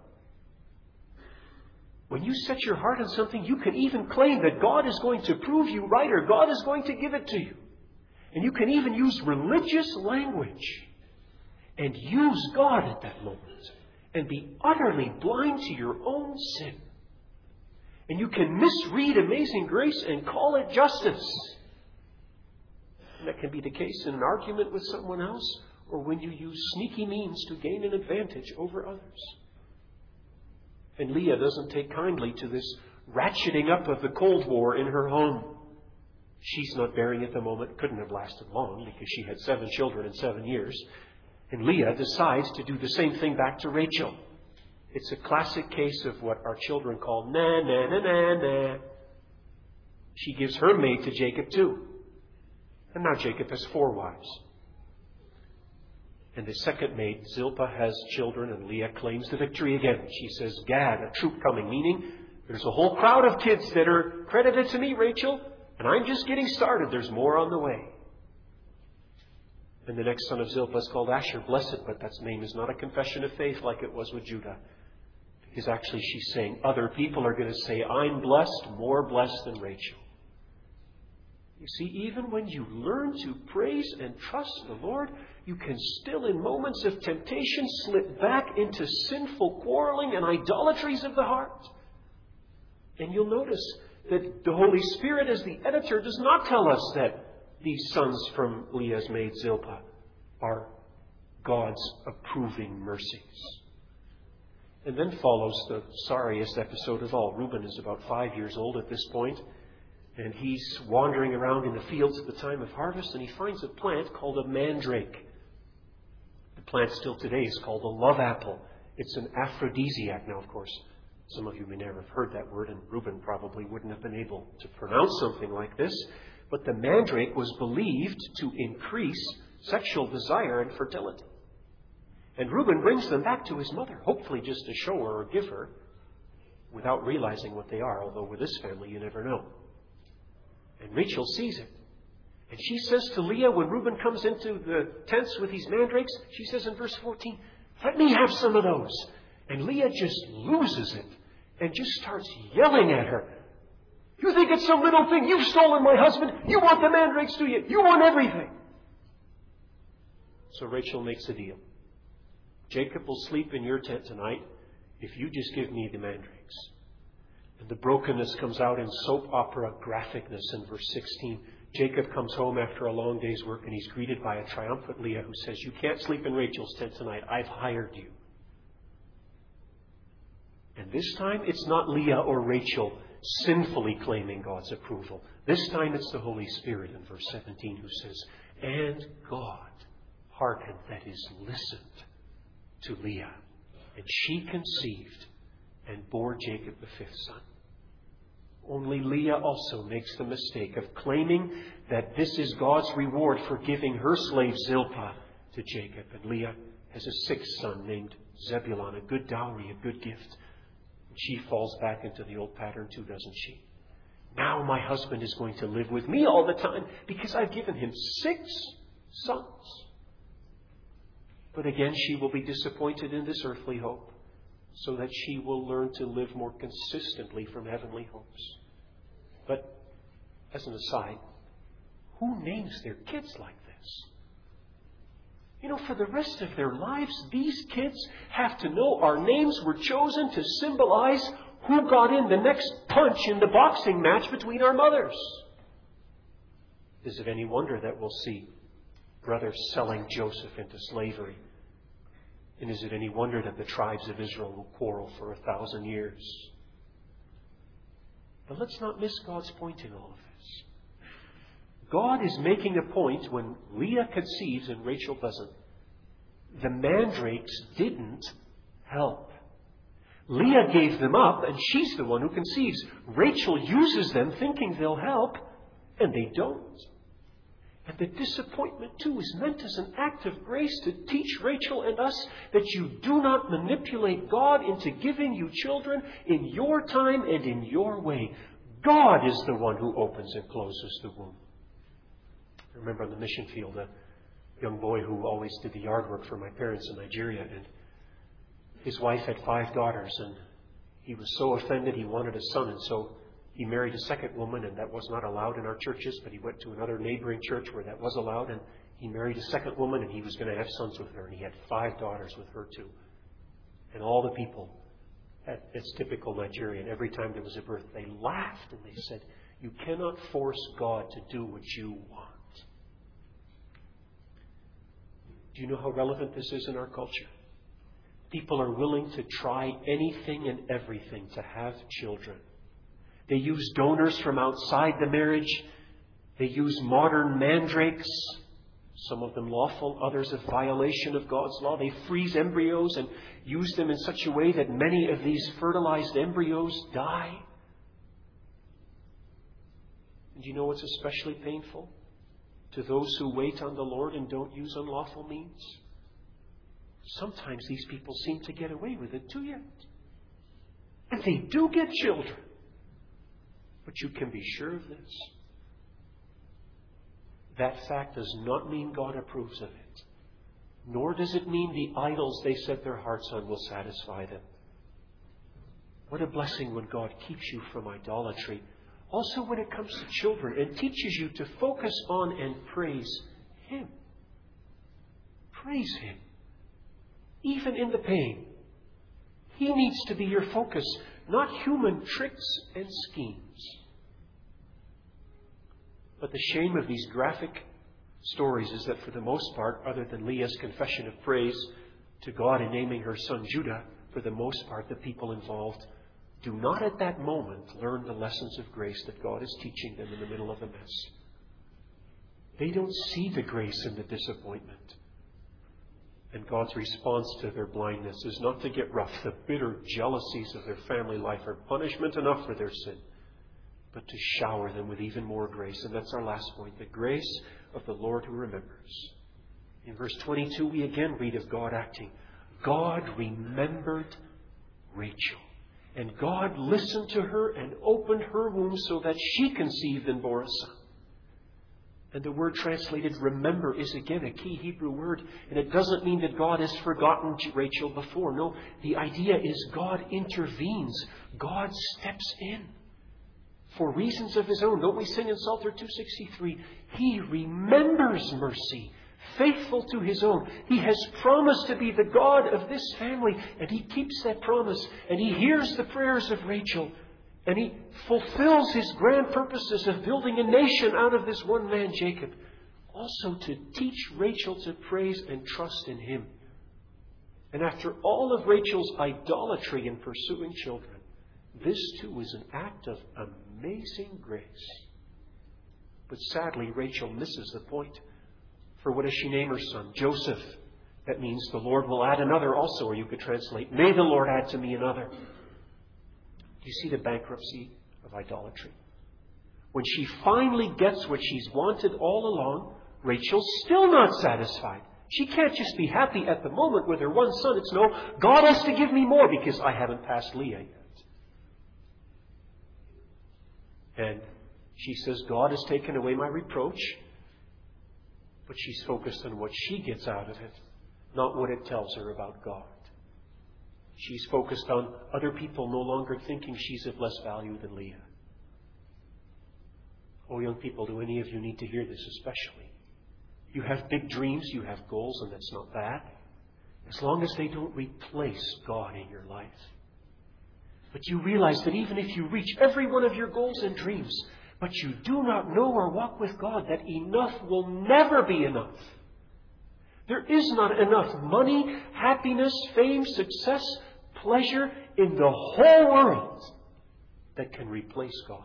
Speaker 1: When you set your heart on something, you can even claim that God is going to prove you right or God is going to give it to you. And you can even use religious language and use God at that moment and be utterly blind to your own sin. And you can misread amazing grace and call it justice. And that can be the case in an argument with someone else or when you use sneaky means to gain an advantage over others. And Leah doesn't take kindly to this ratcheting up of the Cold War in her home. She's not bearing at the moment. Couldn't have lasted long because she had seven children in seven years. And Leah decides to do the same thing back to Rachel. It's a classic case of what our children call na na na na na. She gives her maid to Jacob too. And now Jacob has four wives. And the second maid, Zilpah, has children, and Leah claims the victory again. She says, Gad, a troop coming, meaning there's a whole crowd of kids that are credited to me, Rachel, and I'm just getting started. There's more on the way. And the next son of Zilpah is called Asher, blessed, but that name is not a confession of faith like it was with Judah. Because actually she's saying other people are going to say, I'm blessed, more blessed than Rachel. You see, even when you learn to praise and trust the Lord, you can still, in moments of temptation, slip back into sinful quarreling and idolatries of the heart. And you'll notice that the Holy Spirit, as the editor, does not tell us that these sons from Leah's maid Zilpah are God's approving mercies. And then follows the sorriest episode of all. Reuben is about five years old at this point. And he's wandering around in the fields at the time of harvest, and he finds a plant called a mandrake. The plant still today is called a love apple. It's an aphrodisiac. Now, of course, some of you may never have heard that word, and Reuben probably wouldn't have been able to pronounce something like this. But the mandrake was believed to increase sexual desire and fertility. And Reuben brings them back to his mother, hopefully just to show her or give her, without realizing what they are, although with this family you never know. And Rachel sees it. And she says to Leah, when Reuben comes into the tents with these mandrakes, she says in verse fourteen, let me have some of those. And Leah just loses it and just starts yelling at her. You think it's some little thing? You've stolen my husband. You want the mandrakes, do you? You want everything. So Rachel makes a deal. Jacob will sleep in your tent tonight if you just give me the mandrakes. And the brokenness comes out in soap opera graphicness in verse sixteen. Jacob comes home after a long day's work and he's greeted by a triumphant Leah who says, "You can't sleep in Rachel's tent tonight. I've hired you." And this time it's not Leah or Rachel sinfully claiming God's approval. This time it's the Holy Spirit in verse seventeen who says, "And God hearkened," that is, listened to Leah. "And she conceived and bore Jacob the fifth son." Only Leah also makes the mistake of claiming that this is God's reward for giving her slave Zilpah to Jacob. And Leah has a sixth son named Zebulun, a good dowry, a good gift. And she falls back into the old pattern too, doesn't she? Now my husband is going to live with me all the time because I've given him six sons. But again, she will be disappointed in this earthly hope, so that she will learn to live more consistently from heavenly hopes. But, as an aside, who names their kids like this? You know, for the rest of their lives, these kids have to know our names were chosen to symbolize who got in the next punch in the boxing match between our mothers. Is it any wonder that we'll see brothers selling Joseph into slavery? And is it any wonder that the tribes of Israel will quarrel for a thousand years? But let's not miss God's point in all of this. God is making a point when Leah conceives and Rachel doesn't. The mandrakes didn't help. Leah gave them up, and she's the one who conceives. Rachel uses them thinking they'll help, and they don't. And the disappointment, too, is meant as an act of grace to teach Rachel and us that you do not manipulate God into giving you children in your time and in your way. God is the one who opens and closes the womb. I remember on the mission field a young boy who always did the yard work for my parents in Nigeria, and his wife had five daughters, and he was so offended he wanted a son, and so he married a second woman, and that was not allowed in our churches, but he went to another neighboring church where that was allowed, and he married a second woman, and he was going to have sons with her, and he had five daughters with her too. And all the people, it's typical Nigerian, every time there was a birth, they laughed and they said, "You cannot force God to do what you want." Do you know how relevant this is in our culture? People are willing to try anything and everything to have children. They use donors from outside the marriage. They use modern mandrakes, some of them lawful, others a violation of God's law. They freeze embryos and use them in such a way that many of these fertilized embryos die. And do you know what's especially painful? To those who wait on the Lord and don't use unlawful means. Sometimes these people seem to get away with it too yet. And they do get children. But you can be sure of this. That fact does not mean God approves of it. Nor does it mean the idols they set their hearts on will satisfy them. What a blessing when God keeps you from idolatry. Also when it comes to children and teaches you to focus on and praise Him. Praise Him. Even in the pain. He needs to be your focus, not human tricks and schemes. But the shame of these graphic stories is that for the most part, other than Leah's confession of praise to God in naming her son Judah, for the most part, the people involved do not at that moment learn the lessons of grace that God is teaching them in the middle of a mess. They don't see the grace in the disappointment. And God's response to their blindness is not to get rough. The bitter jealousies of their family life are punishment enough for their sin, but to shower them with even more grace. And that's our last point, the grace of the Lord who remembers. In verse twenty-two, we again read of God acting. God remembered Rachel. And God listened to her and opened her womb so that she conceived and bore a son. And the word translated remember is again a key Hebrew word. And it doesn't mean that God has forgotten Rachel before. No, the idea is God intervenes. God steps in. For reasons of His own. Don't we sing in Psalter two sixty-three? He remembers mercy, faithful to His own. He has promised to be the God of this family. And He keeps that promise. And He hears the prayers of Rachel. And He fulfills His grand purposes of building a nation out of this one man, Jacob. Also to teach Rachel to praise and trust in Him. And after all of Rachel's idolatry in pursuing children, this too is an act of amazing grace. But sadly, Rachel misses the point. For what does she name her son? Joseph. That means the Lord will add another also, or you could translate, may the Lord add to me another. Do you see the bankruptcy of idolatry? When she finally gets what she's wanted all along, Rachel's still not satisfied. She can't just be happy at the moment with her one son. It's no, God has to give me more because I haven't passed Leah yet. And she says, God has taken away my reproach. But she's focused on what she gets out of it, not what it tells her about God. She's focused on other people no longer thinking she's of less value than Leah. Oh, young people, do any of you need to hear this especially? You have big dreams, you have goals, and that's not bad, as long as they don't replace God in your life. But you realize that even if you reach every one of your goals and dreams, but you do not know or walk with God, that enough will never be enough. There is not enough money, happiness, fame, success, pleasure in the whole world that can replace God.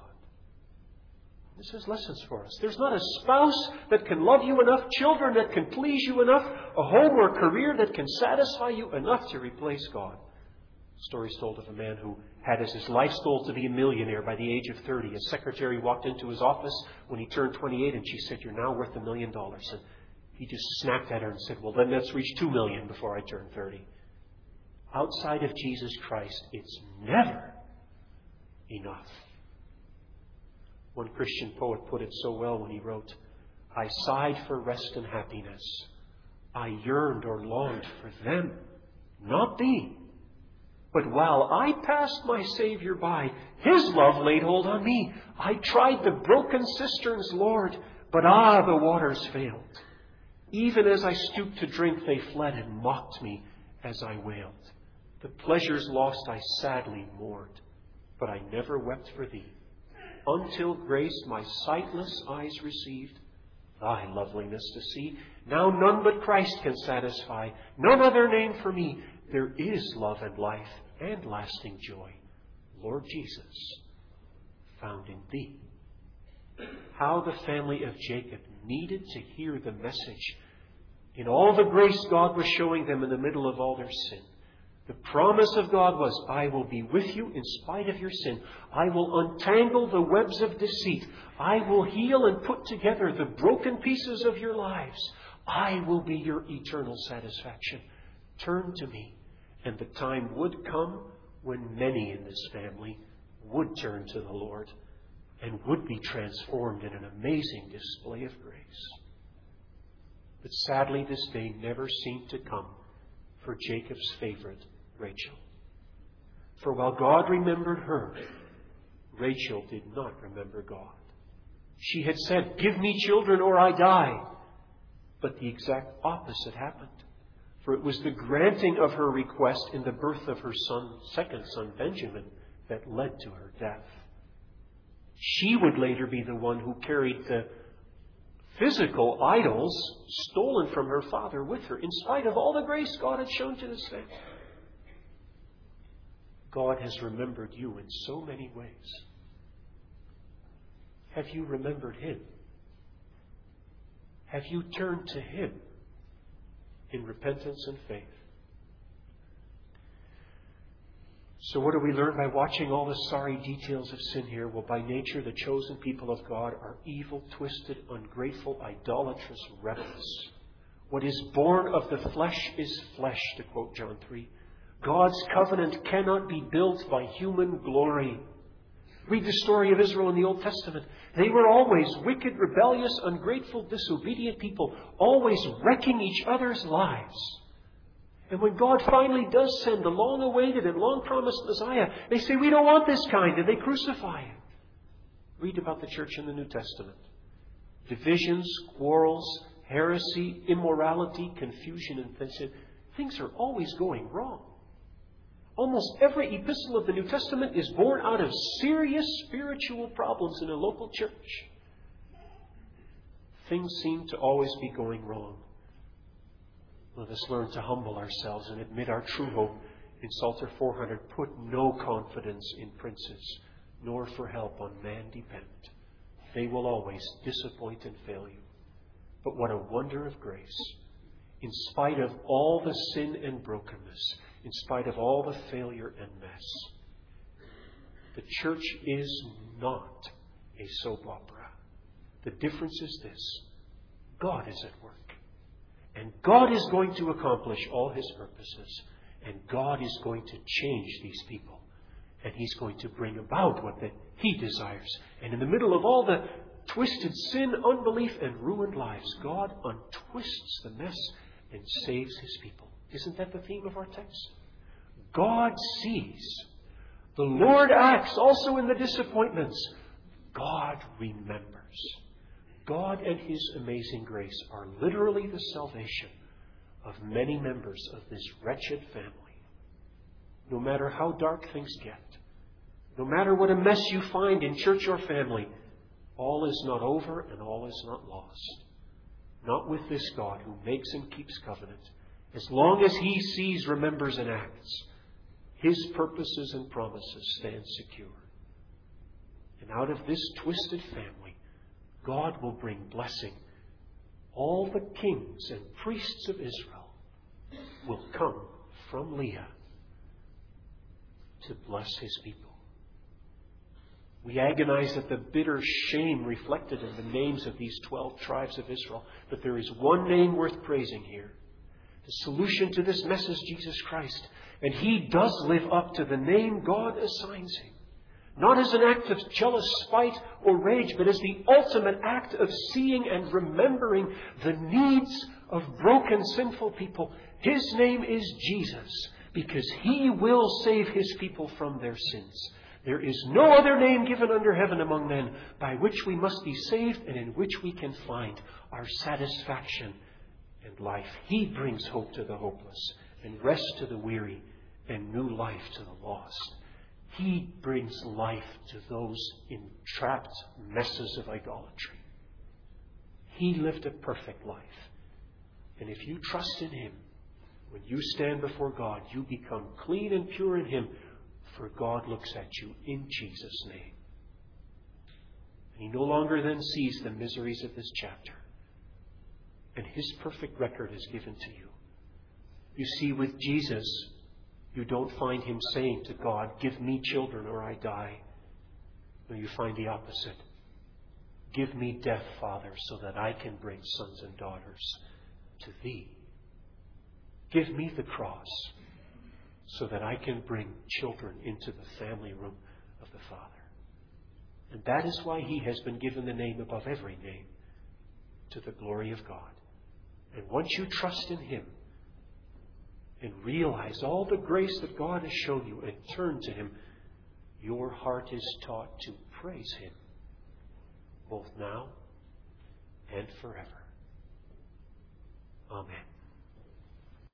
Speaker 1: This has lessons for us. There's not a spouse that can love you enough, children that can please you enough, a home or a career that can satisfy you enough to replace God. The story is told of a man who had as his life's goal to be a millionaire by the age of thirty. His secretary walked into his office when he turned twenty-eight and she said, "You're now worth a million dollars." And he just snapped at her and said, "Well, then let's reach two million before I turn thirty. Outside of Jesus Christ, it's never enough. One Christian poet put it so well when he wrote, "I sighed for rest and happiness. I yearned or longed for them, not thee. But while I passed my Savior by, His love laid hold on me. I tried the broken cisterns, Lord, but ah, the waters failed. Even as I stooped to drink, they fled and mocked me as I wailed. The pleasures lost I sadly mourned, but I never wept for thee. Until grace my sightless eyes received, thy loveliness to see. Now none but Christ can satisfy, none other name for me. There is love and life and lasting joy, Lord Jesus, found in thee." How the family of Jacob needed to hear the message in all the grace God was showing them in the middle of all their sin. The promise of God was, "I will be with you in spite of your sin. I will untangle the webs of deceit. I will heal and put together the broken pieces of your lives. I will be your eternal satisfaction. Turn to me." And the time would come when many in this family would turn to the Lord and would be transformed in an amazing display of grace. But sadly, this day never seemed to come for Jacob's favorite, Rachel. For while God remembered her, Rachel did not remember God. She had said, "Give me children or I die." But the exact opposite happened. For it was the granting of her request in the birth of her son, second son, Benjamin, that led to her death. She would later be the one who carried the physical idols stolen from her father with her, in spite of all the grace God had shown to this family. God has remembered you in so many ways. Have you remembered Him? Have you turned to Him in repentance and faith? So what do we learn by watching all the sorry details of sin here? Well, by nature, the chosen people of God are evil, twisted, ungrateful, idolatrous rebels. What is born of the flesh is flesh, to quote John three. God's covenant cannot be built by human glory. Read the story of Israel in the Old Testament. They were always wicked, rebellious, ungrateful, disobedient people, always wrecking each other's lives. And when God finally does send the long-awaited and long-promised Messiah, they say, "We don't want this kind," and they crucify Him. Read about the church in the New Testament. Divisions, quarrels, heresy, immorality, confusion, and sin. Things are always going wrong. Almost every epistle of the New Testament is born out of serious spiritual problems in a local church. Things seem to always be going wrong. Let us learn to humble ourselves and admit our true hope. In Psalter four hundred, put no confidence in princes, nor for help on man depend. They will always disappoint and fail you. But what a wonder of grace. In spite of all the sin and brokenness, in spite of all the failure and mess, the church is not a soap opera. The difference is this: God is at work. And God is going to accomplish all His purposes. And God is going to change these people. And He's going to bring about what the, He desires. And in the middle of all the twisted sin, unbelief, and ruined lives, God untwists the mess and saves His people. Isn't that the theme of our text? God sees. The Lord acts also in the disappointments. God remembers. God and His amazing grace are literally the salvation of many members of this wretched family. No matter how dark things get, no matter what a mess you find in church or family, all is not over and all is not lost. Not with this God who makes and keeps covenant. As long as He sees, remembers, and acts, His purposes and promises stand secure. And out of this twisted family, God will bring blessing. All the kings and priests of Israel will come from Leah to bless His people. We agonize at the bitter shame reflected in the names of these twelve tribes of Israel. But there is one name worth praising here. The solution to this mess is Jesus Christ. And He does live up to the name God assigns Him. Not as an act of jealous spite or rage, but as the ultimate act of seeing and remembering the needs of broken, sinful people. His name is Jesus, because He will save His people from their sins. There is no other name given under heaven among men by which we must be saved and in which we can find our satisfaction and life. He brings hope to the hopeless and rest to the weary and new life to the lost. He brings life to those entrapped messes of idolatry. He lived a perfect life. And if you trust in Him, when you stand before God, you become clean and pure in Him, for God looks at you in Jesus' name. And He no longer then sees the miseries of this chapter. And His perfect record is given to you. You see, with Jesus, you don't find Him saying to God, give me children or I die. No, you find the opposite. Give me death, Father, so that I can bring sons and daughters to Thee. Give me the cross so that I can bring children into the family room of the Father. And that is why He has been given the name above every name, to the glory of God. And once you trust in Him and realize all the grace that God has shown you and turn to Him, your heart is taught to praise Him, both now and forever. Amen.